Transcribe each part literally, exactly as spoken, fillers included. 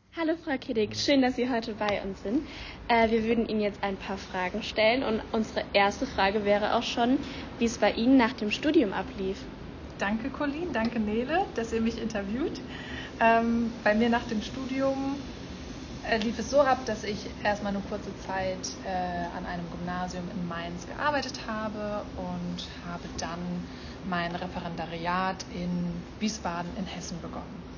Hallo Frau Kiddig, schön, dass Sie heute bei uns sind. Äh, wir würden Ihnen jetzt ein paar Fragen stellen und unsere erste Frage wäre auch schon, wie es bei Ihnen nach dem Studium ablief. Danke Colleen, danke Nele, dass ihr mich interviewt. Ähm, bei mir nach dem Studium äh, lief es so ab, dass ich erstmal eine kurze Zeit äh, an einem Gymnasium in Mainz gearbeitet habe und habe dann mein Referendariat in Wiesbaden in Hessen begonnen.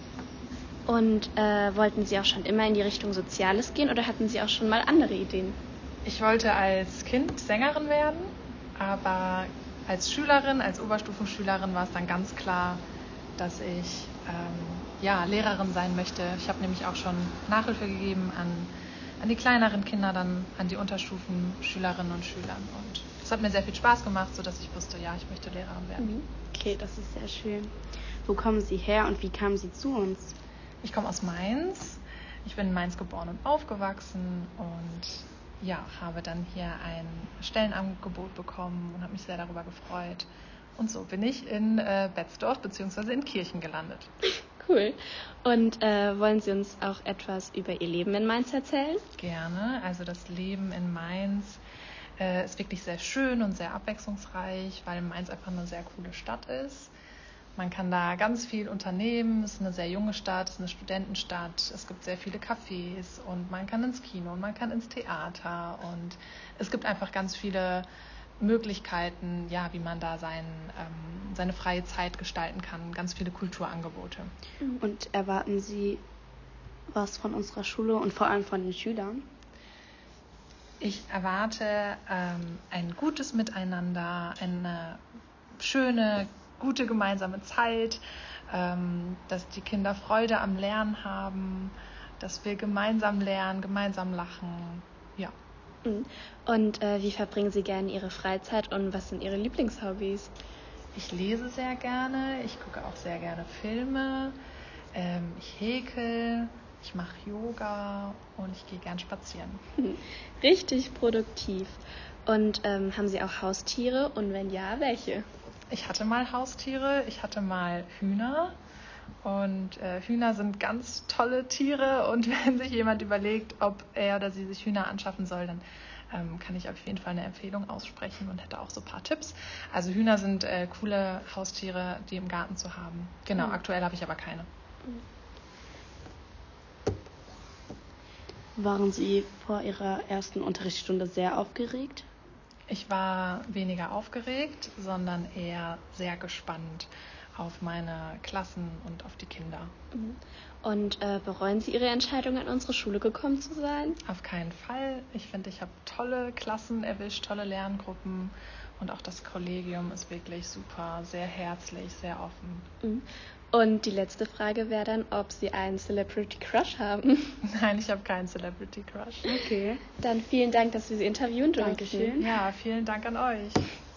Und äh, wollten Sie auch schon immer in die Richtung Soziales gehen oder hatten Sie auch schon mal andere Ideen? Ich wollte als Kind Sängerin werden, aber als Schülerin, als Oberstufenschülerin war es dann ganz klar, dass ich ähm, ja, Lehrerin sein möchte. Ich habe nämlich auch schon Nachhilfe gegeben an, an die kleineren Kinder, dann an die Unterstufenschülerinnen und Schülern. Und das hat mir sehr viel Spaß gemacht, sodass ich wusste, ja, ich möchte Lehrerin werden. Okay, das ist sehr schön. Wo kommen Sie her und wie kamen Sie zu uns? Ich komme aus Mainz. Ich bin in Mainz geboren und aufgewachsen und ja, habe dann hier ein Stellenangebot bekommen und habe mich sehr darüber gefreut. Und so bin ich in äh, Betzdorf bzw. in Kirchen gelandet. Cool. Und äh, wollen Sie uns auch etwas über Ihr Leben in Mainz erzählen? Gerne. Also das Leben in Mainz äh, ist wirklich sehr schön und sehr abwechslungsreich, weil Mainz einfach eine sehr coole Stadt ist. Man kann da ganz viel unternehmen. Es ist eine sehr junge Stadt, es ist eine Studentenstadt. Es gibt sehr viele Cafés und man kann ins Kino und man kann ins Theater. Und es gibt einfach ganz viele Möglichkeiten, ja, wie man da sein, ähm, seine freie Zeit gestalten kann. Ganz viele Kulturangebote. Und erwarten Sie was von unserer Schule und vor allem von den Schülern? Ich erwarte ähm, ein gutes Miteinander, eine schöne, gute gemeinsame Zeit, ähm, dass die Kinder Freude am Lernen haben, dass wir gemeinsam lernen, gemeinsam lachen. Ja. Und äh, wie verbringen Sie gerne Ihre Freizeit und was sind Ihre Lieblingshobbys? Ich lese sehr gerne, ich gucke auch sehr gerne Filme, ähm, ich häkel, ich mache Yoga und ich gehe gern spazieren. Richtig produktiv. Und ähm, haben Sie auch Haustiere und wenn ja, welche? Ich hatte mal Haustiere, ich hatte mal Hühner und äh, Hühner sind ganz tolle Tiere und wenn sich jemand überlegt, ob er oder sie sich Hühner anschaffen soll, dann ähm, kann ich auf jeden Fall eine Empfehlung aussprechen und hätte auch so ein paar Tipps. Also Hühner sind äh, coole Haustiere, die im Garten zu haben. Genau, mhm. Aktuell habe ich aber keine. Waren Sie vor Ihrer ersten Unterrichtsstunde sehr aufgeregt? Ich war weniger aufgeregt, sondern eher sehr gespannt auf meine Klassen und auf die Kinder. Und äh, bereuen Sie Ihre Entscheidung, an unsere Schule gekommen zu sein? Auf keinen Fall. Ich finde, ich habe tolle Klassen erwischt, tolle Lerngruppen und auch das Kollegium ist wirklich super, sehr herzlich, sehr offen. Und die letzte Frage wäre dann, ob Sie einen Celebrity Crush haben. Nein, ich habe keinen Celebrity Crush. Okay. Dann vielen Dank, dass wir Sie interviewen durften. Dankeschön. Ja, vielen Dank an euch.